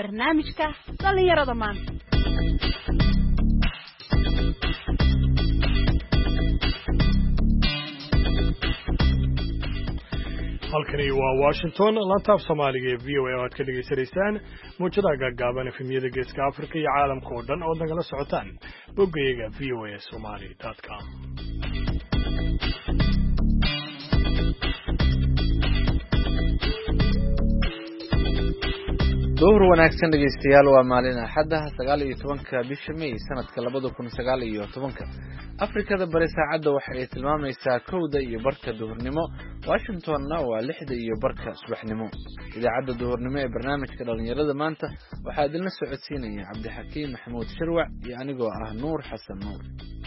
barnaamijka dhalinyarada maanta. halkani waa Washington laanta af Soomaaliga ee VOA oo aad ka dhageysanaysaan muujada gaagaaban efemiyada Geeska Afrika iyo caalamka oo dhan oo nagala socotaan boggayaga voasomali.com. duhur wanaagsan dhegeystayaal waa maalin axad 19 bisha May sanadka 2019 Afrikada bari saacada waxa ay tilmaamaysaa 1:00 iyo barka duhurnimo Washingtonna waa 6:00 iyo barka subaxnimo idaacada duhurnimo ee barnaamijka dhalinyarada maanta waxa idin la socodsiinaya Cabdixakiin Maxamuud Sharwac iyo anigoo ah Nuur Xasan Nuur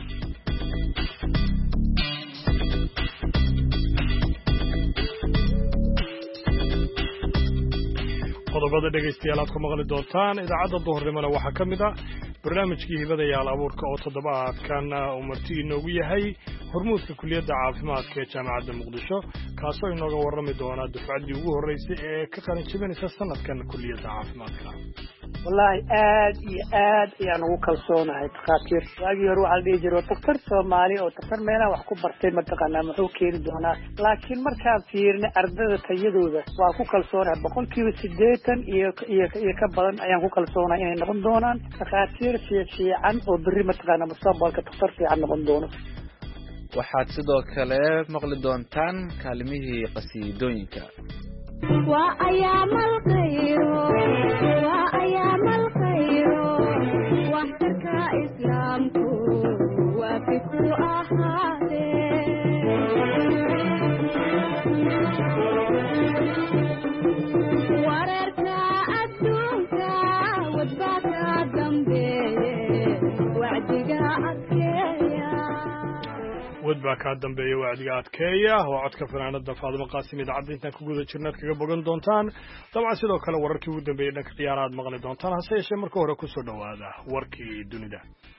qodobada dhegeystayaal aad ku maqli doontaan idaacada duhurnimona waxa kamid ah barnaamijkii hibada yaal abuurka oo toddobaadkan uu marti inoogu yahay hormuudka kulliyadda caafimaadka ee jaamacadda Muqdisho kaasoo inooga warrami doona dufcaddii ugu horeysay ee ka qalin jebinaysa sanadkan kulliyadda caafimaadka. wallahi aad iyo aad ayaan ugu kalsoonahay takhaatiir waagii hore waxaa la dhihi jiray daktar Soomaali oo daktar meelaha wax ku bartay mataqaanaa muxuu keeni doonaa laakiin markaan fiirnay ardayda tayadooda waa ku kalsoonahay 80% iyo ka badan ayaan ku kalsoonahay inay noqon doonaan takhaatiir fiican oo berri mataqaanaa mustaqbalka daktar fiican noqon doono. waxaad sidoo kale maqli doontaan kaalimihii qasiidooyinka وأيام الخير وحدك إسلامك وفكر أحاده وررك أدونك واتبعك ذنبي وعدك أكيا wadbaa ka dambeeya wacdiga adkeeya oo codka fanaanada Faadimo Qaasim idaacada inta ku guda jirnad kaga bogan doontaan dabcan sidoo kale wararkii ugu dambeeyay dhanka ciyaaraad maqli doontaan hase yeeshee marka hore ku soo dhawaada warkii dunida.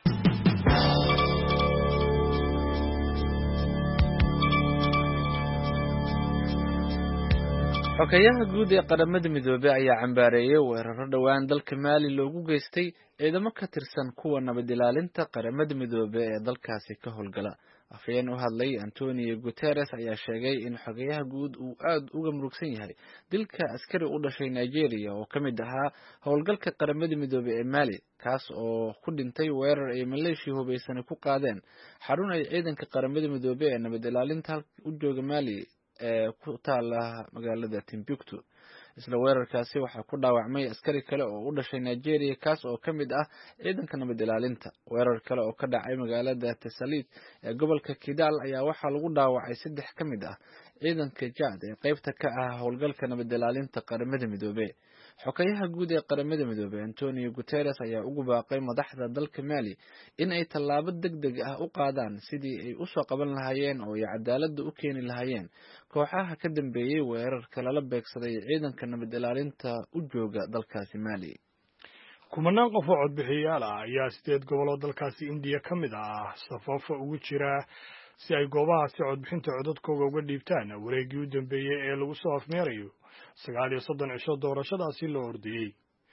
xogayaha guud ee qaramada midoobay ayaa cambaareeyay weeraro dhawaan dalka Mali loogu geystay ciidamo ka tirsan kuwa nabad ilaalinta qaramada midoobay ee dalkaasi ka howlgala. afayeen u hadlay Antonio Guterres ayaa sheegay in xogayaha guud uu aad uga murugsan yahay dilka askari u dhashay Nigeria oo kamid ahaa howlgalka qaramada midoobay ee Mali kaas oo ku dhintay weerar ay Maleeshiya hubeysan ku qaadeen xarun ay ciidanka qaramada midoobay ee nabad ilaalinta u jooga Mali ee ku taala magaalada Timbuktu. isla weerarkaasi waxaa ku dhaawacmay askari kale oo u dhashay Nigeria kaas oo kamid ah ciidanka nabad ilaalinta. weerar kale oo ka dhacay magaalada Tessalit ee gobolka Kidal ayaa waxaa lagu dhaawacay 3 kamid ah ciidanka Chad ee qaybta ka ah howlgalka nabad ilaalinta qaramada midoobay. xogayaha guud ee qaramada midoobay Antonio Guterres ayaa ugu baaqay madaxda dalka Mali in ay tallaabo degdeg ah u qaadaan sidii ay u soo qaban lahaayeen oo ay cadaalad u keeni lahaayeen kooxaha ka dambeeyay weerarka lala beegsaday ciidanka nabad ilaalinta u jooga dalkaasi Mali. kumanaan qof oo codbixiyayaal ah ayaa 8 gobol oo dalkaasi India kamid ah safaf ugu jira si ay goobahaasi codbixinta codadkooda uga dhiibtaan wareegii u dambeeyay ee lagu soo afmeerayo 39 cisho doorashadaasi loo ordiyay.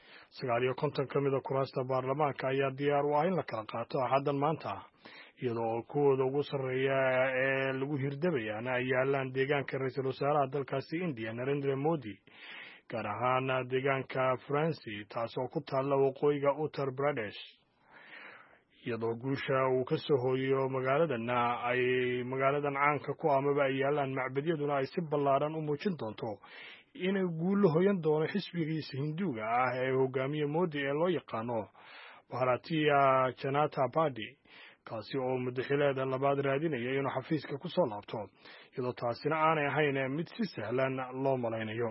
59 kamid ah kuraasta baarlamaanka ayaa diyaar u ah in la kala qaato axaddan maanta iyadoo kuwooda ugu sarreeya ee lagu hirdabayaan ay yaalaan deegaanka ra'iisul wasaaraha dalkaasi India Narendra Modi gaar ahaan deegaanka Fransi taasoo ku taalla waqooyiga Uttar Pradesh iyadoo guusha uu ka soo hooyo magaaladan caanka ku amaba ay yaalaan macbadyaduna ay si ballaaran u muujin doonto inay guulo hoyan doono xisbigiisa Hinduuga ah ee hogaamiye Modi ee loo yaqaano Bharatiya Janata Party kaasi oo madaxweynaha labaad raadinaya inuu xafiiska ku soo laabto iyadoo taasina aanay ahayn mid si sahlan loo malaynayo.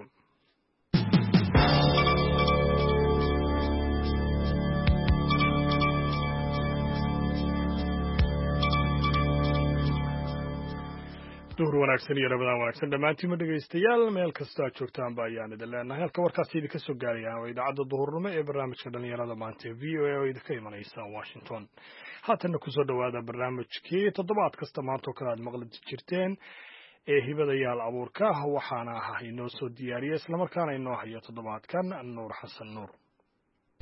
duhur wanaagsan iyo rabadaan wanaagsan dhammaantiin dhegeystayaal meel kasta aad joogtaan ba ayaan idin leenahay halka warkaasi idinka soo gaaraya waa idaacadda duhurnimo ee barnaamijka dhalinyarada maanta ee VOA oo idinka imanaysa Washington. haatanna kusoo dhawaada barnaamijkii toddobaad kasta maanta oo kale aad maqli jirteen ee hibada yaal abuurka waxaana inoo soo diyaariyay isla markaana inoo hayo toddobaadkan Nuur Xasan Nuur.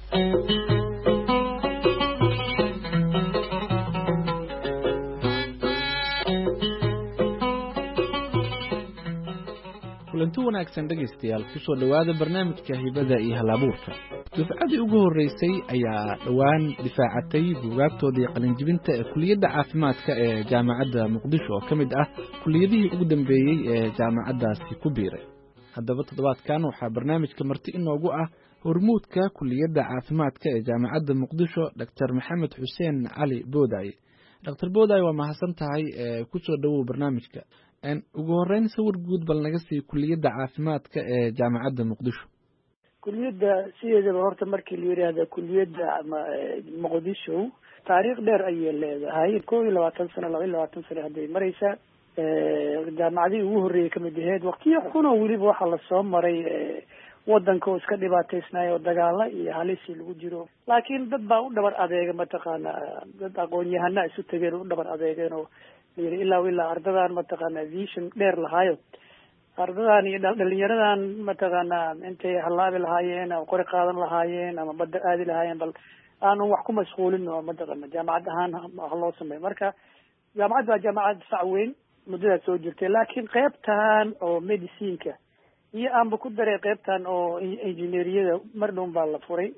kulanti wanaagsan dhegaystayaal kusoo dhowaada barnaamijka hibada iyo halabuurka. dufcadii ugu horreysay ayaa dhowaan difaacatay buugaagtoodii qalinjibinta ee kuliyadda caafimaadka ee jaamacadda muqdisho oo ka mid ah kuliyadihii ugu dambeeyey ee jaamacaddaasi ku biiray. haddaba toddobaadkan waxaa barnaamijka marti inoogu ah hormuudka kuliyadda caafimaadka ee jaamacadda muqdisho Dr. Maxamed Xuseen Cali Boodaye. Dr. Boodaye waa mahadsan tahay kusoo dhowow barnaamijka. ugu horeyn sawir guud bal naga sii kuliyadda caafimaadka ee jaamacadda muqdisho. kuliyadda sideedaba horta markii la yidhaahda kuliyadda muqdisho taariikh dheer ayay leedahay 21 sano 22 sano hadday maraysaa jaamacadii ugu horreeyay kamid ahayd waqtiyo xunoo weliba waxaa lasoo maray wadanka oo iska dhibaataysnaay oo dagaala iyo halisi lagu jiro laakiin dad baa u dhabar adeega mataqaana dad aqoon-yahana isu tageen u dhabar adeegeen oo ilaa ardadan mataqaana vision dheer lahaayo ardadan iyo dhalinyaradan mataqaana intay halaabi lahaayeen oo qori qaadan lahaayeen ama badda aadi lahaayeen bal aanu wax ku mashquulin oo mataqaana jaamacad ahaan loo sameeyo marka jaamacad waa jaamacad fac weyn muddadaas soo jirtay laakiin qaybtan oo medicineka iyo aanba ku daray qaybtan oo engineeriyada mar dhown baa la furay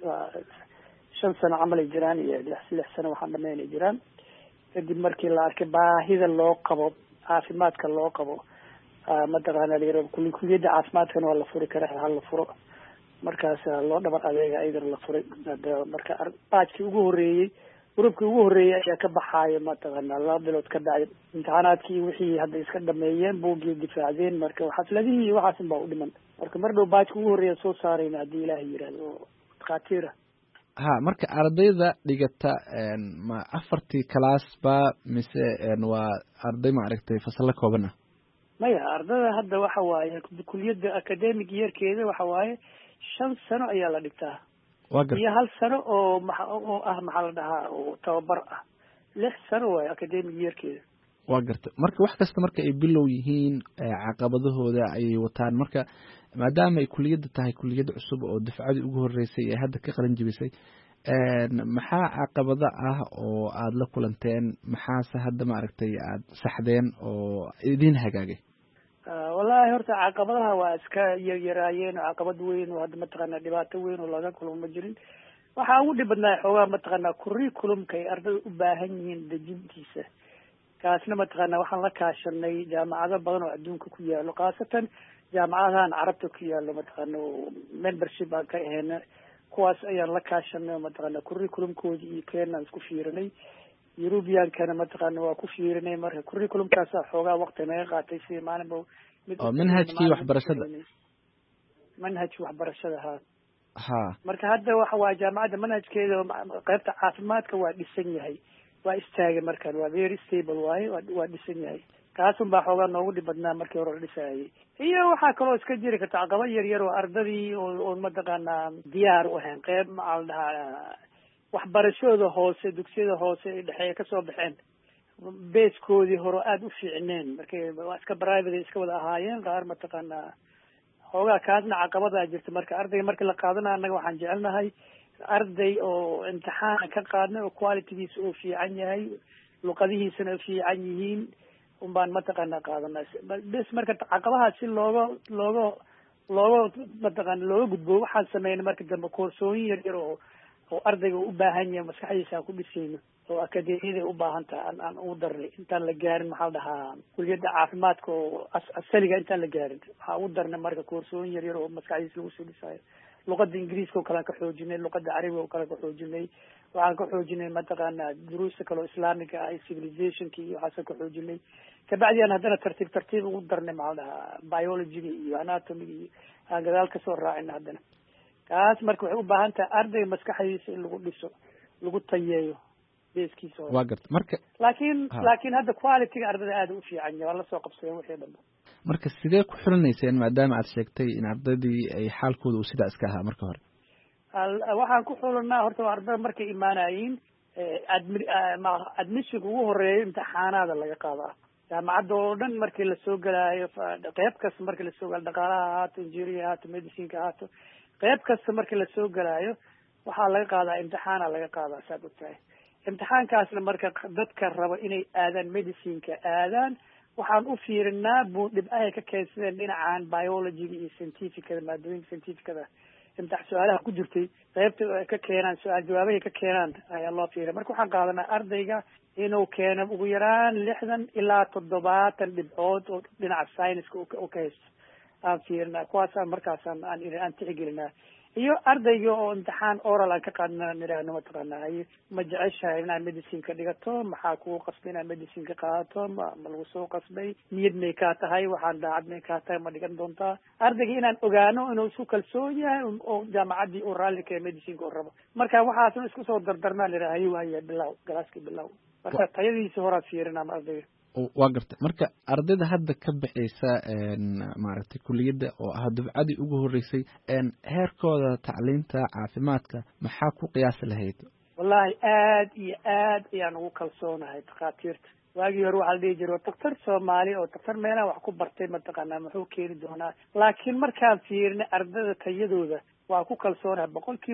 5 sano camal ay jiraan iyo 6 sano waxaan dhameynay jiraan kadib markii la arkay baahida loo qabo caafimaadka loo qabo mataqaana kuliyadda caafimaadkana waa la furi karaa hal la furo markaas loo dhabar adeega ayadana la furay marka baajkii ugu horreeyey urubkii ugu horreeyey ayaa ka baxaaya mataqaana 2 bilood ka dhacay imtixaanaadkii wixii hadda iska dhameeyeen buuggii difaacdeen marka xafladihii iyo waxaasin baa u dhiman marka mar dhow baajkii ugu horreeya soo saarayna haddii ilaahay yidhaahdo oo dhakhaatiira marka ardayda dhigata ma 4 class ba mise waa arday ma aragtay fasal kooban ah maya ardada hadda waxa waaye kuliyadda academic yearkeeda waxa waaye 5 sano ayaa la dhigtaa iyo 1 sano oo maxaa la dhahaa oo tababar ah 6 sano waaye academic yearkeeda waa garta marka wax kasta marka ay bilow yihiin caqabadahooda ayay wataan marka maadaama ay kuliyadda tahay kuliyad cusub oo dufcadii ugu horreysay ee hadda ka qalin jibisay maxaa caqabada ah oo aad la kulanteen maxaase hadda ma aragtay aad saxdeen oo idin hagaagay wallahi horta caqabadaha waa iska yaraayeen caqabad weyn oo hadda mataqaana dhibaato weyn oo laga kulmo jirin waxaa ugu dhib badnaa xoogaa mataqaana curriculumka ay ardada u baahan yihiin dejintiisa kaasna mataqaana waxaan la kaashanay jaamacado badan oo adduunka ku yaalo khaasatan jaamacadahan carabta ku yaalo mataqaana membership aan ka ahayna kuwaas ayaan la kaashanay mataqaana curriculumkoodi iyo keenaan isku fiirinay European-kana mataqaana waa ku fiirinay marka curriculumkaas xoogaa waqti naga qaatay si maalinba manhajkii waxbarashada ha marka hadda waxa waa jaamacadda manhajkeeda qaybta caafimaadka waa dhisan yahay waa istaagay markaan waa very stable waaye waa dhisan yahay kaasun baa xoogaa noogu dhib badnaa markii hore la dhisaayay iyo waxaa kaloo iska jiri karta caqabad yar yar oo ardadii oo mataqaana diyaar u ahayn qayb maxaa la dhahaa waxbarashooda hoose dugsiyada hoose ee dhexeeya kasoo baxeen beeskoodii hore aada u fiicneen markay waa iska private iska wada ahaayeen qaar mataqaana xoogaa kaasna caqabadaa jirta marka ardayga markii la qaadana annaga waxaan jecelnahay arday oo imtixaana ka qaadnay oo qualitygiisa oo fiican yahay luqadihiisana fiican yihiin unbaan mataqaana qaadanaa bes marka caqabaha si looga mataqaana looga gudbo waxaan sameynay marka dambe koorsooyin yar yar oo ardayga u baahan yahay maskaxdiisa aan ku dhisayno oo akademiyada u baahan tahay aan ugu darnay intaan la gaarin maxaa la dhahaa kuliyadda caafimaadka oo asaliga intaan la gaarin waxaa ugu darnay marka koorsooyin yar yar oo maskaxdiisa lagu soo dhisaayo luqada ingiriiska oo kalean ka xoojinay luqada carabiga oo kale ka xoojinay waxaan ka xoojinay mataqaana duruusta kale oo islaamiga ah iyo civilizationka iyo waxaasaan ka xoojinay kabacdi aan haddana tartiib ugu darnay maxaa la dhahaa biologyga iyo anatomiga iyo aan gadaal kasoo raacina haddana kaas marka waxay u baahan tahay ardayga maskaxdiisa in lagu dhiso lagu tayeeyo beeskiisa waa garta marka laakiin hadda qualityga ardada aada u fiican yahay waa la soo qabsadeen wixii dhanba marka sidee ku xulinayseen maadaama aad sheegtay in ardadii ay xaalkooda uu sidaa iska ahaa marka hore waxaan ku xulanaa horta waa ardada markay imaanayiin admissionka ugu horeeyo imtixaanaada laga qaadaa jaamacadda oo dhan markii lasoo gelaayo qeyb kasta markii lasoo galayo dhaqaalaha ahaato engineering ahaato medicineka ahaato qeyb kasta markii lasoo gelaayo waxaa laga qaadaa imtixaana laga qaadaa saad ogtahay. imtixaankaasna marka dadka raba inay aadaan medicineka aadaan waxaan u fiirinaa dhibcahay ka keensadeen dhinacan biologyga iyo scientificada maadooyinka scientificada su-aalaha ku jirtay qaybta ay ka keenaan su-aal jawaabahay ka keenaan ayaa loo fiiriya. marka waxaan qaadanaa ardayga inuu keeno ugu yaraan 60 ilaa 70 dhibcood oo dhinaca science-ka u ka haysto aan fiirinaa. kuwaasaan markaasaan aan tixgelinaa. iyo ardayga oo imtixaan oral aan ka qaadna nidhaahno mataqaanaa ma jeceshahay inaad medicine ka dhigato, maxaa kugu qasbay inaad medicine ka qaadato, ma lagu soo qasbay, niyad may kaa tahay, waxaan daacad may kaa tahay, ma dhigan doontaa. ardayga inaan ogaano inuu isku kalsoon yahay oo jaamacaddii uu raalli ka medicineka u rabo. marka waxaasna isku soo dardarnaa nidhaha haya bilow galaaskii bilow. marka tayadiisa horaa fiirinaa ardayga. waa gartay. marka ardayda hadda ka baxaysa maaragtay kuliyadda oo ah dufcadii ugu horreysay heerkooda tacliinta caafimaadka maxaa ku qiyaasi lahayd? wallahi aad iyo aad ayaan ugu kalsoonahay takhaatiirta. waagii hore waxaa la dhihi jiray daktar soomaali oo daktar meelaha wax ku bartay mataqaanaa muxuu keeni doonaa. laakiin markaan fiirnay ardayda tayadooda waa ku kalsoonahay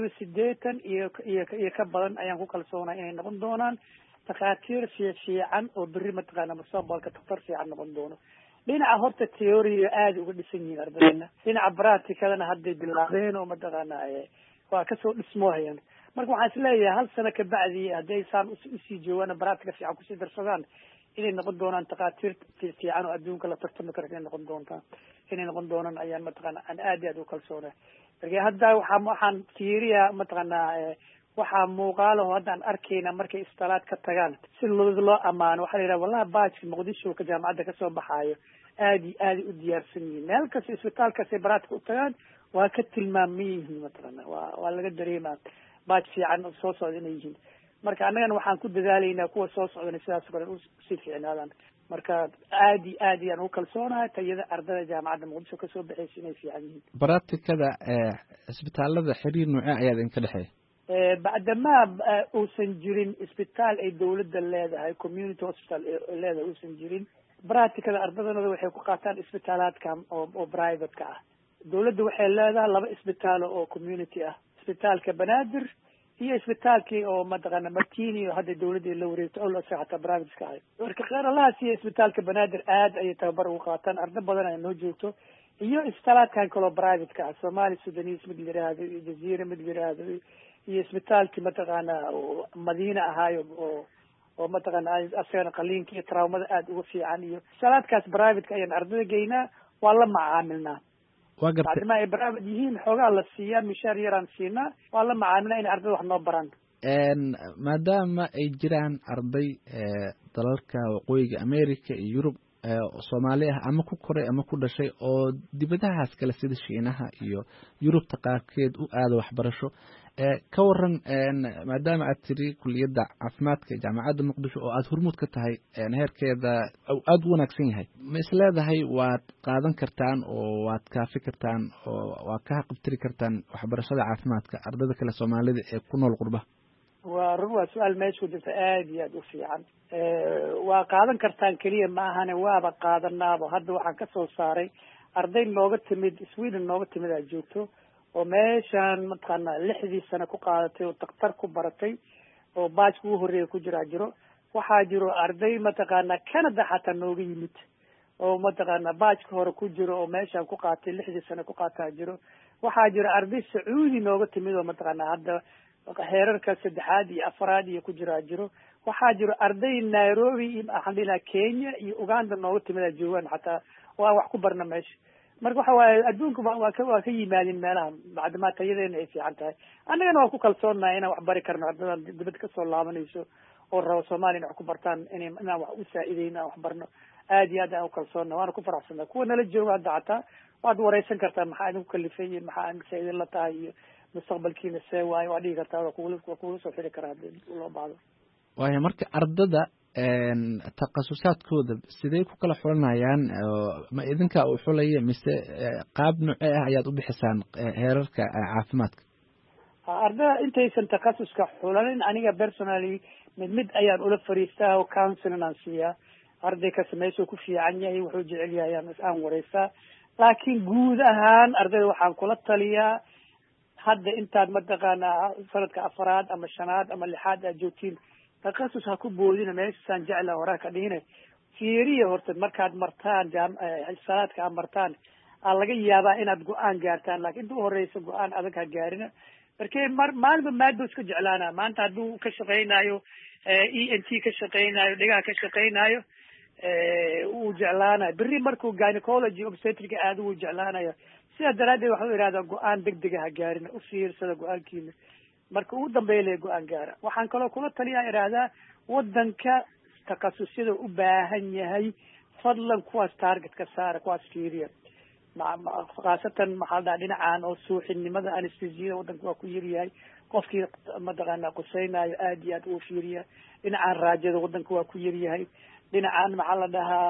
80% iyo ka badan ayaan ku kalsoonahay inay noqon doonaan takhaatiir fiican oo beri mataqaana mustaqbalka daktar fiican noqon doono. dhinaca horta theory-ga aada uga dhisan yihiin ardayna, dhinaca practicadana hadday bilaabeen oo mataqaana waa kasoo dhismoohayaan. marka waxaan isleeyahay 1 sano kabacdi hadday saan usii joogaan practica fiican kusii darsadaan inay noqon doonaan takhaatiir fiican oo adduunka la tartami karo inay noqon doonaan ayaan mataqaana aan aad iyo aad u kalsoonahay. marka hadda waxaan fiiriyaa mataqaana waxaa muuqaalaho haddaan arkayna markay istalaad ka tagaan si loo amaano. waxaa la yidhaha wallahi baajka muqdisho ka jaamacadda kasoo baxaayo aad iyo aad u diyaarsan yihiin. meel kasta isbitaalkasay baraatika u tagaan waa ka tilmaaman yihiin mataqaana waa laga dareemaa baaj fiican soo socda inay yihiin. marka annagana waxaan ku dadaalaynaa kuwa soo socdana sidaas kale usii fiicnaadaan. marka aad iyo aad ayaan ugu kalsoonahay tayada ardayda jaamacadda muqdisho kasoo baxaysa inay fiican yihiin. baraatikada isbitaalada xiriir noocee ayaa idinka dhexeeya? bacdamaa uusan jirin isbitaal ay dawladda leedahay community hospital leedahay uusan jirin, practicada ardadanooda waxay ku qaataan isbitaalaadkan oo private-ka ah. dawladda waxay leedahay 2 isbitaal oo community ah, isbitaalka Banaadir iyo isbitaalkii oo mataqaana Martini oo hadda dawladda la wareegto oo la saxata private-ka ah. marka khayrallahaas iyo isbitaalka Banaadir aad ayay tababar ugu qaataan arday badan ay noo joogto. iyo isbitaalkan kale oo private-ka ah, Somali Sudanese mid la yiraahdo iyo Jazeera mid la yiraahdo iyo isbitaalkii mataqaana Madiina ahaayo oo mataqaana asagana qaliinka iyo traumada aad uga fiican. iyo isbitaalkaas private-ka ayaan ardayda geynaa waa la macaamilnaa. waa gartay. bacdima ay private yihiin xoogaa la siiyaa mishaar yaraan siinaa waa la macaamilnaa inay ardayda wax noo baraan. maadaama ay jiraan arday dalalka waqooyiga America iyo Yurub Soomaali ah ama ku koray ama ku dhashay oo dibadahaas kale sida Shiinaha iyo Yurubta qaarkeed u aado waxbarasho, ka waran maadaama aad tiri kuliyadda caafimaadka jaamacadda Muqdisho oo aad hormuud ka tahay heerkeeda aad u wanaagsan yahay, ma isleedahay waad qaadan kartaan oo waad kaafi kartaan oo waad ka qabtiri kartaan waxbarashada caafimaadka ardayda kale Soomaalida ee ku nool qurba? waa su-aal meesha ku jirta aad iyo aad u fiican. waa qaadan kartaan keliya ma ahane waaba qaadanaaba. hadda waxaan kasoo saaray arday nooga timid Sweden nooga timid aa joogto oo meeshaan mataqaana 6 sano ku qaadatay oo daktar ku baratay oo baajka ugu horreeya ku jiro. waxaa jiro arday mataqaana Canada xataa nooga yimid oo mataqaana baajka hore ku jiro oo meeshaan ku qaatay 6 sano ku qaataa jiro. waxaa jiro arday Sacuudi nooga timid oo mataqaana hadda heerarka 3 iyo 4 iyo ku jiro. waxaa jiro arday Nairobi iyo axandina Kenya iyo Uganda nooga timid joogan xataa waa wax ku barna meesha. marka waxa waaye adduunka waa ka yimaadeen meelaha bacdama tayadeena ay fiican tahay. annagana waa ku kalsoonahay inaan wax bari karno ardadan dibadda kasoo laabanayso oo rabo Soomaaliya inay wax ku bartaan inaan wax u saacideyno wax barno. aad iyo aad aan u kalsoonahay waana ku faraxsanahay. kuwa nala jooga hadda xataa waad wareysan kartaa maxaa idinku kalifay iyo maxaa saacidin la tahay iyo mustaqbalkiina see waayo waa dhihi kartaa waa kugu soo xiri karaa haddii loo baahdo. waayo marka ardada takhasusaadkooda sidee ku kala xulanayaan? ma idinka u xulaya mise qaab noocee ah ayaad u bixisaan heerarka caafimaadka? ardada intaysan takhasuska xulanin aniga personally mid ayaan ula fariistaa oo counseling aan siiyaa. arday kasta meeshuu ku fiican yahay wuxuu jecel yahay aan wareystaa. laakiin guud ahaan ardayda waxaan kula taliyaa hadda intaad mataqaanaa sanadka afaraad ama shanaad ama lixaad aad joogtiin takasus ha ku boodina meeshaan jecla horaa ka dhihine fiiriya horta markaad martaan salaadka aad martaan aa laga yaabaa inaad go-aan gaartaan laakiin inta uhoreysa go-aan adag ha gaarina markee maalinba maado iska jeclaana maanta hadduu ka shaqeynayo ENT ka shaqeynayo dhegaha ka shaqeynayo wuu jeclaanayo berri markuu gynecology obstetric aada wuu jeclaanayo sidaa daraaddeed waxau ihahdaa go-aan degdega ha gaarina u fiirsada go-aankiina marka ugu dambeeya le go-aan gaara waxaan kaloo kula taliyaa ihahdaa wadanka takasusyada u baahan yahay fadlan kuwaas target ka saara kuwaas fiiriya khaasatan maxaa la dhaha dhinacan oo suuxinimada anestesiyada wadanka waa ku yaryahay qofkii mataqaana quseynayo aad iyo aad uu fiiriya dhinacan raajada wadanka waa ku yaryahay dhinacan maxaa la dhahaa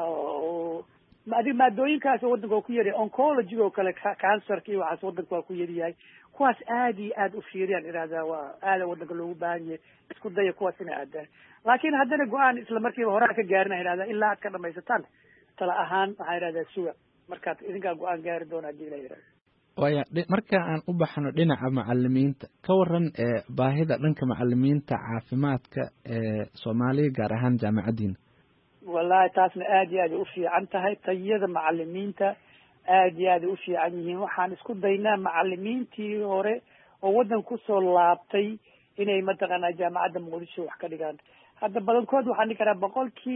maadooyinkaas wadanka waa ku yaryahay oncology oo kale cancerka iyo waxaas wadanka waa ku yaryahay kuwaas aad iyo aad u fiiriyaan ihahdaa waa aada wadanka loogu baahan yahay isku daya kuwaas inay aadaan laakiin haddana go-aan isla markiiba horaa ka gaarina ihahdaa ilaa aad ka dhamaysataan tala ahaan waxaa ihahdaa suga markaad idinkaa go-aan gaari doona hadii la yihahdo waya marka aan u baxno dhinaca macalimiinta ka waran baahida dhanka macalimiinta caafimaadka soomaaliya gaar ahaan jaamacaddiina wallahi taasna aad iyo aad ay ufiican tahay tayada macalimiinta aad iyo aad ay ufiican yihiin waxaan isku daynaa macalimiintii hore oo waddan kusoo laabtay inay mataqaanaa jaamacadda muqdisho wax ka dhigaan hadda badankood waxaan dhihi karaa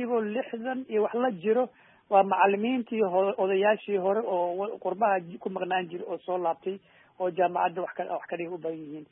60% iyo wax la jiro waa macalimiintii odayaashii hore oo qurbaha ku maqnaan jira oo soo laabtay oo jaamacadda wax ka dhiga u badan yihiin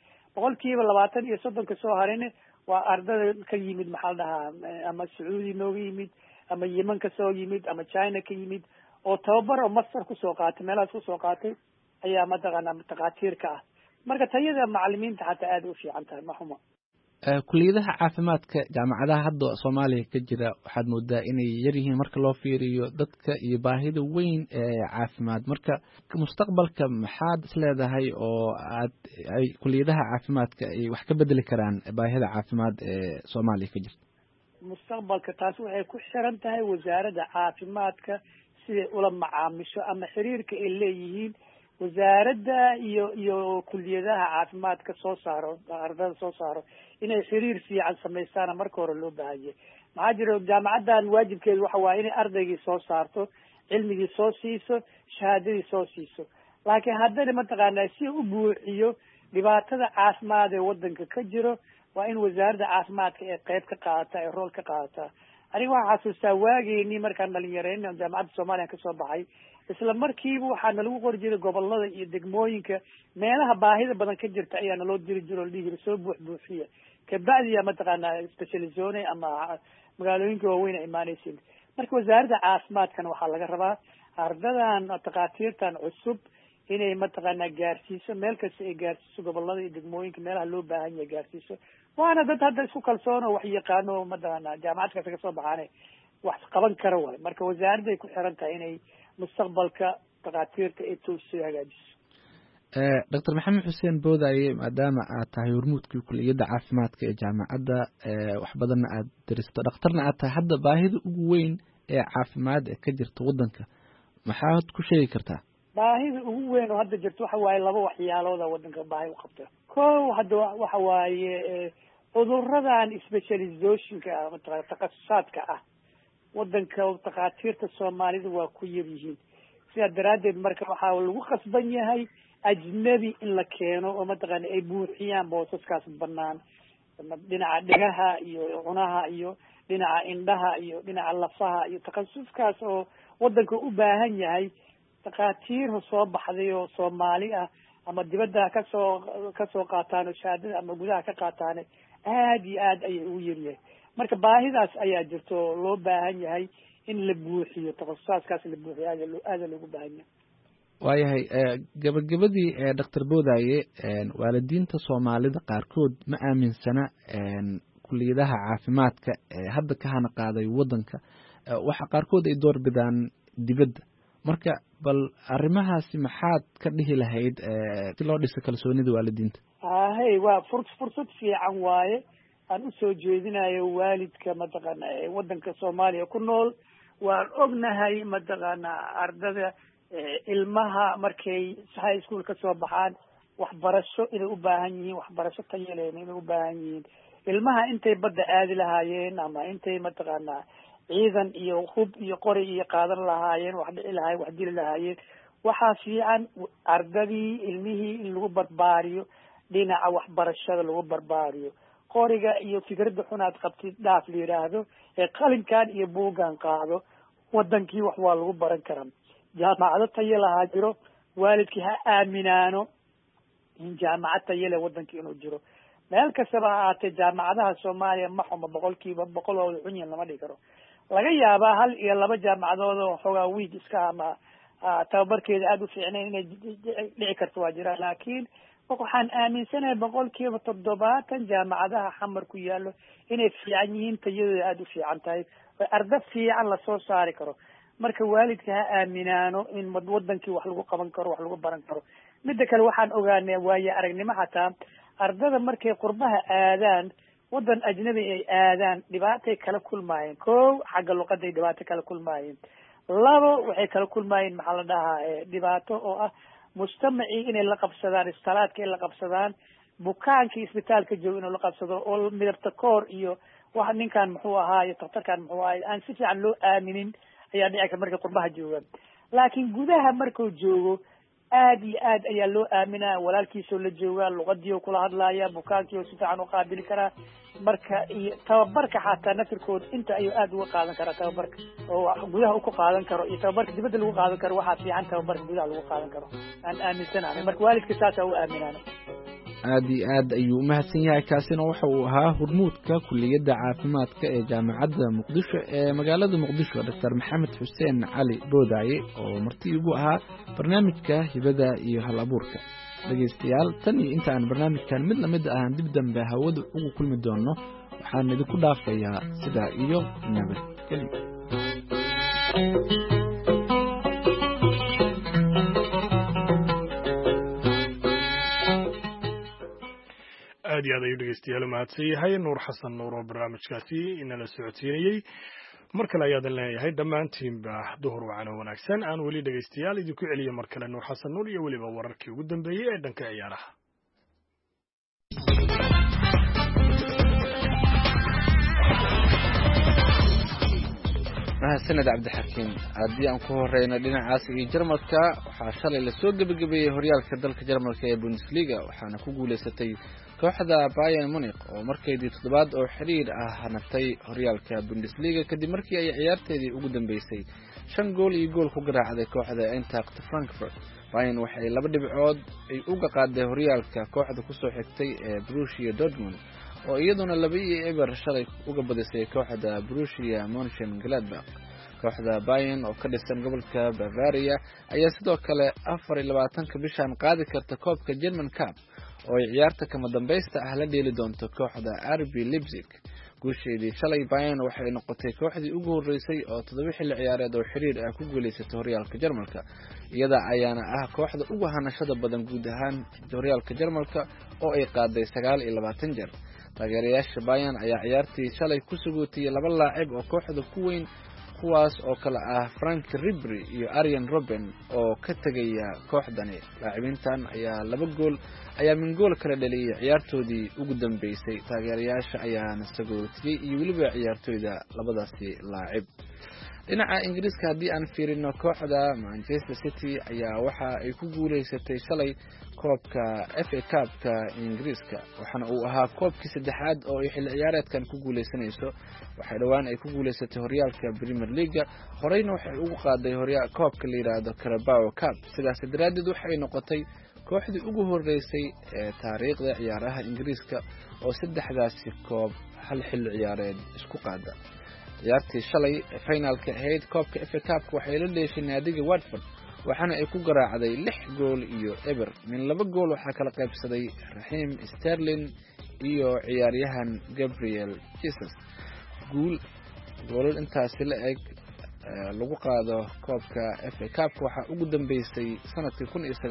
20% iyo 30 soo harayna waa ardada ka yimid maxaa la dhahaa ama sacuudi nooga yimid ama yemen ka soo yimid ama china ka yimid oo tababar oo master kusoo qaatay meelahaas kusoo qaatay ayaa mataqaanaa takhaatiirka ah marka tayada macalimiinta xataa aada u fiican tahay ma xumo kuliyadaha caafimaadka jaamacadaha hadda soomaaliya ka jira waxaad moodaa inay yar yihiin marka loo fiiriyo dadka iyo baahida weyn ee caafimaad marka mustaqbalka maxaad isleedahay oo ay kuliyadaha caafimaadka ay wax ka bedeli karaan baahida caafimaad ee soomaaliya ka jirta mustaqbalka taas waxay ku xiran tahay wasaaradda caafimaadka siday ula macaamisho ama xiriirka ay leeyihiin wasaaradda iyo kuliyadaha caafimaadka soo saaro ardada soo saaro inay xiriir fiican samaystaana marka hore loo baahanyay maxaa jira jaamacaddan waajibkeedu waxa waaye inay ardaygii soo saarto cilmigii soo siiso shahaadadii soo siiso laakiin haddana mataqaanaa si u buuxiyo dhibaatada caafimaad ee wadanka ka jiro waa in wasaaradda caafimaadka ee qeyb ka qaadataa ee rool ka qaadataa aniga waxaan xasuustaa waageynii markaan dhalinyareyna jaamacadda soomaaliya kasoo baxay isla markiiba waxaa nalagu qori jiray gobolada iyo degmooyinka meelaha baahida badan ka jirta ayaa naloo diri jiro o la dhihi jiray soo buuxbuuxiya kabacdiya mataqaanaa specializone ama magaalooyinka waaweyn a imaanaysin marka wasaaradda caafimaadkana waxaa laga rabaa ardadan takhaatiirtan cusub inay mataqaanaa gaarsiiso meel kasta ay gaarsiiso gobolada iyo degmooyinka meelaha loo baahan yahay gaarsiiso waana dad hadda isku kalsoon oo wax yaqaano mataqaanaa jaamacad kasta kasoo baxaane wax qaban kara waay marka wasaaradday ku xiran tahay inay mustaqbalka takhaatiirta ay toosoo hagaajiso doctor maxamed xuseen boodaaye maadaama aad tahay hormuudkii kuliyadda caafimaadka ee jaamacadda wax badanna aad daristo dhakhtarna aad tahay hadda baahida ugu weyn ee caafimaad ee ka jirta waddanka maxaad ku sheegi kartaa baahida ugu weyn oo hadda jirta waxa waaye laba waxyaalooda waddanka baahi u qabta ko hadda waxa waaye cuduradan specializationka ah mataqana takasusaadka ah wadanka takhaatiirta soomaalida waa ku yar yihiin sidaa daraaddeed marka waxaa lagu khasban yahay ajnabi in la keeno oo mataqaana ay buuxiyaan boosaskaas banaan dhinaca dhegaha iyo cunaha iyo dhinaca indhaha iyo dhinaca lafaha iyo takhasuskaas oo wadanka u baahan yahay takhaatiir soo baxday oo soomaali ah ama dibadda kasoo qaataan oo shahaadada ama gudaha ka qaataan aad iyo aad ayay ugu yaryahay marka baahidaas ayaa jirto oo loo baahan yahay in la buuxiyo takhasusaadkaas la buuxiyo aada loogu baahan yahay waayahay gabagabadii doctor boodaaye waalidiinta soomaalida qaarkood ma aaminsana kuliyadaha caafimaadka hadda ka hana qaaday waddanka waxa qaarkood ay door bidaan dibadda marka bal arrimahaasi maxaad ka dhihi lahayd si loo dhiso kalsoonida waalidiinta ahey waa fursad fiican waaye aan usoo jeedinayo waalidka mataqaana waddanka soomaaliya ku nool waan ognahay mataqaana ardada ilmaha markay high school kasoo baxaan waxbarasho inay u baahan yihiin, waxbarasho tayaleen inay u baahan yihiin. ilmaha intay badda aadi lahaayeen ama intay mataqaanaa ciidan iyo hub iyo qori iyo qaadan lahaayeen, wax dhici lahaayeen, wax dili lahaayeen, waxaa fiican ardadii ilmihii in lagu barbaariyo dhinaca waxbarashada lagu barbaariyo. qoriga iyo fikradda xunaad qabtid dhaaf la yidhaahdo ee qalinkan iyo buuggan qaado, wadankii wax waa lagu baran karaa. jaamacado tayo lahaa jiro, waalidkii ha aaminaano in jaamacad tayo leh wadankii inuu jiro. meel kastaba ha ahaatee jaamacadaha Soomaaliya ma xumo 100% oo cunyan lama dhigi karo. laga yaabaa 1 iyo 2 jaamacadood oo xogaa wiig iska ama tababarkeeda aad u fiicneen inay dhici karto waa jiraan, laakiin waxaan aaminsanahay 70% jaamacadaha xamar ku yaalo inay fiican yihiin, tayadooda aad u fiican tahay, arday fiican lasoo saari karo. marka waalidka ha aaminaano in wadankii wax lagu qaban karo, wax lagu baran karo. midda kale waxaan ogaanay waaye aragnimo xataa ardada markay qurbaha aadaan, wadan ajnabi ay aadaan, dhibaatay kala kulmaayeen. koow, xagga luqaday dhibaato kala kulmaayeen. 2, waxay kala kulmaayeen maxaa la dhahaa dhibaato oo ah mujtamacii inay la qabsadaan, istalaadka inay la qabsadaan, bukaankii isbitaalka jooga inuu la qabsado, oo midabta koor iyo wax ninkan muxuu ahaaye daktarkan muxuu ahaaye aan si fiican loo aaminin ayaa dhici karta markay qurbaha joogaan. laakiin gudaha markuu joogo aad iyo aad ayaa loo aaminaa, walaalkiisoo la joogaa, luqadii oo kula hadlaaya, bukaankii oo si fiican u qaabili karaa. marka iyo tababarka xataa nafirkooda inta ayuu aad uga qaadan karaa tababarka, oo gudaha uu ku qaadan karo iyo tababarka dibadda lagu qaadan karo. waxaa fiican tababarka gudaha lagu qaadan karo, aan aaminsanahay. marka waalidka saasaa u aaminaana. aad iyo aad ayuu umahadsan yahay. kaasina waxa uu ahaa hormuudka kuliyadda caafimaadka ee jaamacadda muqdisho ee magaalada muqdisho, Dr. maxamed xuseen cali boodaaye, oo marti igu ahaa barnaamijka hibada iyo hal abuurka. dhegaystayaal, tan iyo inta aan barnaamijkan mid lamid ahaan dib dambe hawada ugu kulmi doono, waxaan idinku dhaafayaa sidaa iyo nabadgelyo. aad iyo aad ayuu dhegeystayaal umahadsan yahay nuur xasan nuur oo barnaamijkaasi inala socodsiinayey. mar kale ayaadan leeyahay dhammaantiinba duhur wacan oo wanaagsan. aan weli dhegeystayaal idinku celiyo mar kale nuur xasan nuur iyo weliba wararkii ugu dambeeyey ee dhanka ciyaaraha. mahadsaned cabdixakiin. haddii aan ku horeyno dhinacaas iyo Jarmalka, waxaa shalay lasoo gebagabeeyey horyaalka dalka Jarmalka ee Bundesliga, waxaana ku guuleysatay kooxda Bayern Munich oo markeedii 7 oo xiriir ah hanatay horyaalka Bundesliga kadib markii ay ciyaarteedii ugu dambeysay 5 gool iyo gool ku garaacday kooxda Eintracht Frankfurt. Bayern waxay 2 dhibcood ay uga qaaday horyaalka kooxda ku soo xigtay ee Borussia Dortmund oo iyaduna 2-0 shalay uga badisay kooxda Borussia Mönchengladbach. kooxda Bayern oo ka dhisan gobolka Bavaria ayaa sidoo kale 24 bishan qaadi karta koobka German Cup oo ay ciyaarta kama dambaysta ah la dheeli doonto kooxda RB Leipzig. guusheedii shalay Bayern waxay noqotay kooxdii ugu horeysay oo 7 xilli ciyaareed oo xiriir ah ku guuleysatay horyaalka Jarmalka, iyada ayaana ah kooxda ugu hanashada badan guud ahaan horyaalka Jarmalka oo ay qaaday 29 jeer. taageerayaasha Bayern ayaa ciyaartii shalay ku sugootiyay 2 laacib oo kooxda ku weyn, kuwaas oo kala ah Frank Ribery iyo Arjen Robben oo ka tagaya kooxdani. laacibintan ayaa 2 gool min gool kala dhaliyay ciyaartoodii ugu dambeysay. taageerayaasha ayaana sagootiyay iyo weliba ciyaartooyda labadaasi laacib. dhinaca Ingiriiska haddii aan fiirino, kooxda Manchester City ayaa waxa ay ku guuleysatay shalay koobka FA Cup-ka Ingiriiska, waxaana uu ahaa koobkii 3aad oo ay xilli ciyaareedkan ku guuleysanayso. waxay dhawaan ay ku guuleysatay horyaalka Premier League, horeyna waxay ugu qaaday koobka la yiraahdo Carabao Cup. sidaas daraadeed waxay noqotay kooxdii ugu horeysay ee taariikhda ciyaaraha Ingiriiska oo 3daasi koob hal xilli ciyaareed isku qaada. ciyaartii shalay finalka ahayd koobka FA Cup waxay la dheeshay naadiga Watford, waxaana ay ku garaacday 6 gool iyo eber. min 2 gool waxaa kala qaybsaday Raheem Sterling iyo ciyaaryahan Gabriel Jesus. goolal intaasi la eg lagu qaado koobka FA Cup waxaa ugu dambeysay sanadkii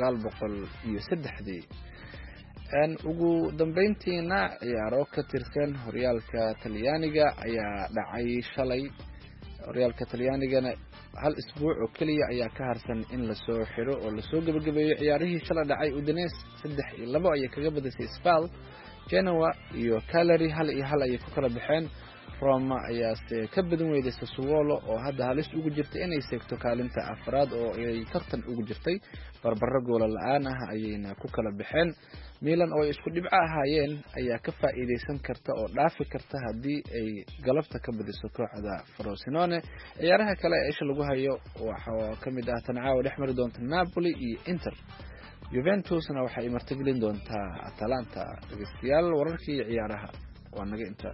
1903. ugu dambeyntiina ciyaaro ka tirsan horyaalka Talyaaniga ayaa dhacay shalay. horyaalka Talyaanigana hal isbuuc oo keliya ayaa ka harsan in lasoo xiro oo lasoo gebagabeeyo ciyaarihii shala dhacay. Udinese 3-2 ayay kaga badisay Spal. Genoa iyo Cagliari 1-1 ayay ku kala baxeen. Roma ayaase ka badan weyday Sassuolo oo hadda halis ugu jirtay inay seegto kaalinta afraad oo ay tartan ugu jirtay. Barbaro gool la'aan ah ayayna ku kala baxeen. Milan oo isku dhibco ahaayeen ayaa ka faa'iideysan karta oo dhaafi karta haddii ay galabta ka badiso kooxda Frosinone. Ciyaaraha kale ee isha lagu hayo waxaa ka mid ah Tancaw dhex mari doonta Napoli iyo Inter. Juventusna waxay martigelin doontaa Atalanta. Dhageystayaal, wararkii ciyaaraha waa naga inta.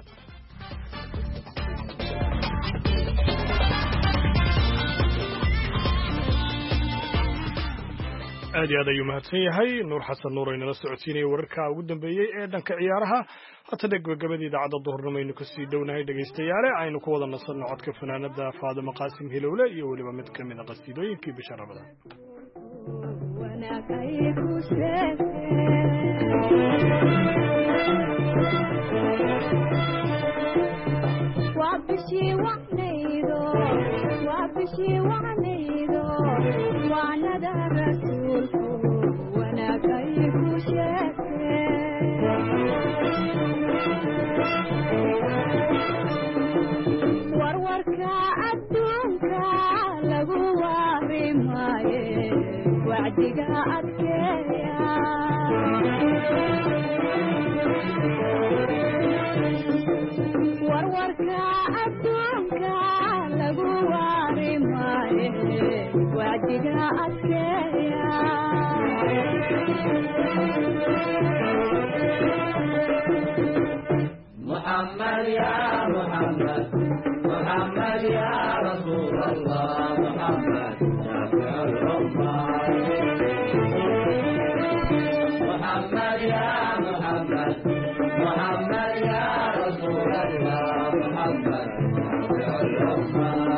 aad iyo aad ayuu mahadsan yahay nuur xasan nuur aynala socodsiinaya wararka ugu dambeeyey ee dhanka ciyaaraha. hata gabagabadii idaacadda duhurnimo aynu kasii dhownahay dhegaystayaale, aynu ku wada nasanno codka fanaanada Faadimo Qaasim Hilowle iyo weliba mid ka mid a qasiidooyinkii bisha Ramadaan. warwarka adduunka lagu waarimaye wacdiga adkeeya warwarka adduunka lagu waarimaye wacdiga adkeeya محمد يا محمد محمد يا رسول الله محمد شافع الأمة محمد يا محمد محمد يا رسول الله محمد شافع الأمة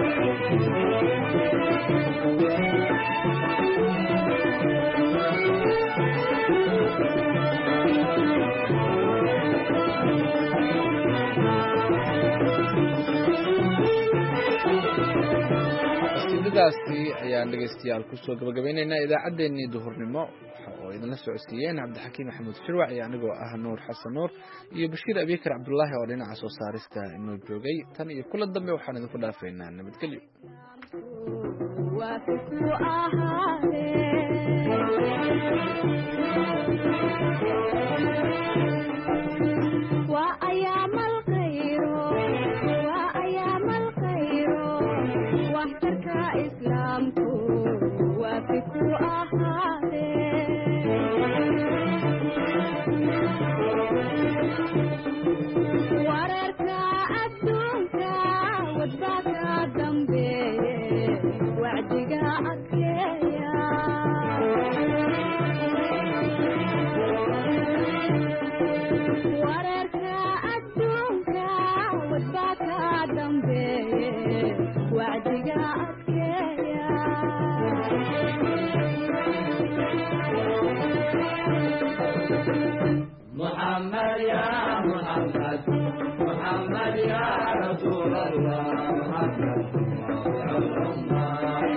qasiidadaasi ayaan dhegaystayaal kusoo gabagabaynaynaa idaacaddeenii duhurnimo oo idinla socodsiiyeen cabdixakiim maxamuud shirwac iyo anigoo ah nuur xasan nuur iyo bashiir abikar cabdullaahi oo dhinaca soo saarista inoo joogay. tan iyo kula dambe waxaan idinku dhaafaynaa nabadgelyo. wararka adduunka wadbaka dambeeye wacdiga adkeeya wararka adduunka wadbaka dambeeye wacdiga adkeeya محمد يا محمد محمد يا رسول الله محمد شافع الأمة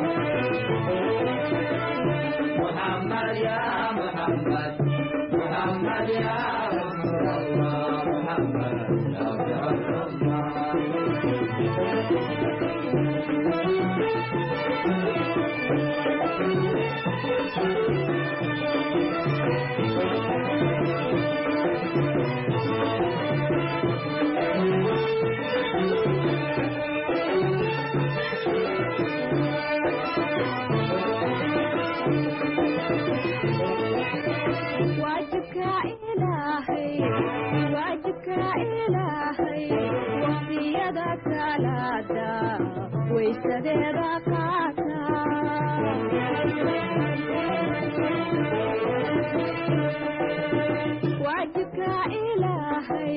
محمد يا محمد محمد يا رسول الله محمد شافع الأمة waysadeeda qaata waajibka ilaahay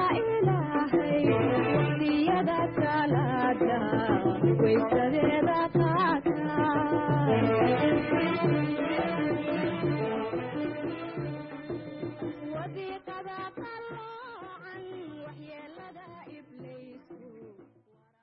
waqtiyada salaada waysadeeda